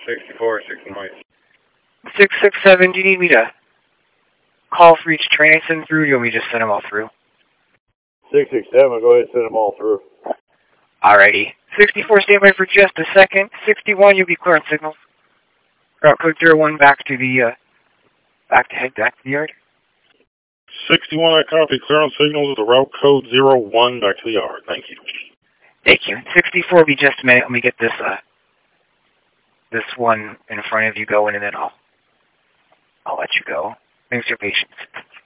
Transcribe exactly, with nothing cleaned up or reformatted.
sixty-four, sixty-nine. six six seven, do you need me to call for each train I send through, or do you want me to just send them all through? six six seven, go ahead and send them all through. Alrighty. sixty-four, stand by for just a second. sixty-one, you'll be clear on signals. Route code zero one, back to the, uh, back to head back to the yard. sixty-one, I copy. Clear on signals with the route code zero one, back to the yard. Thank you. Thank you. sixty-four, will be just a minute. Let me get this, uh, this one in front of you going, and then I'll, I'll let you go. Thanks for your patience.